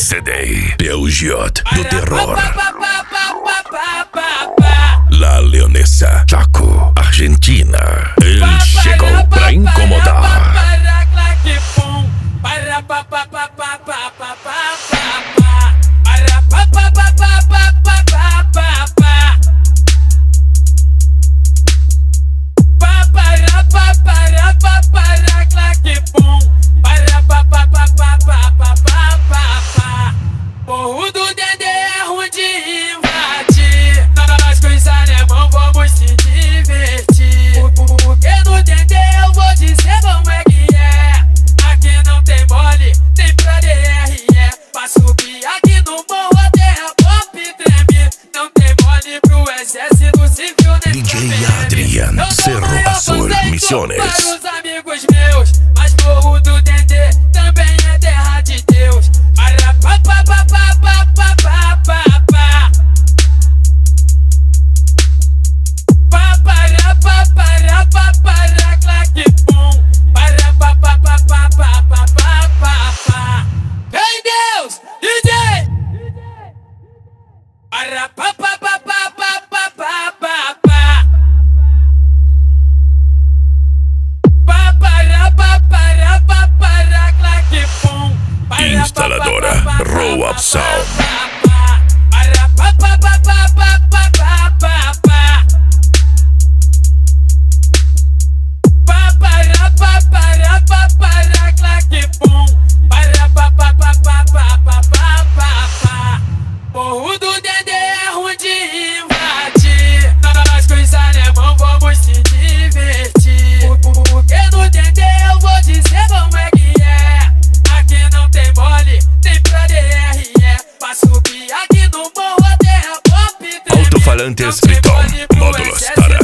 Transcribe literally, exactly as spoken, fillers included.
C D Peugeot do terror. La Leonesa, Chaco, Argentina. Ele chegou pra incomodar. Morro do Dendê é ruim de invadir. Nós com os alemão vamos se divertir. Porque no Dendê eu vou dizer como é que é. Aqui não tem mole, tem pra D R E. Pra subir aqui no morro a terra pop treme. Não tem mole pro exército civil nem D J Adrian, Cerro Azul, Misiones. Para os amigos meus, mas morro do Dendê também é terra de Deus. Vem Deus, D J! Instaladora Roll Up Sound. Morro do Dendê é ruim de invadir. Nós com os alemão vamos se divertir. Porque no Dendê eu vou dizer como é que é. Aqui não tem mole, tem pra D R E. Pra subir aqui no morro a terra pop treme. Alto-falantes Friton, módulos para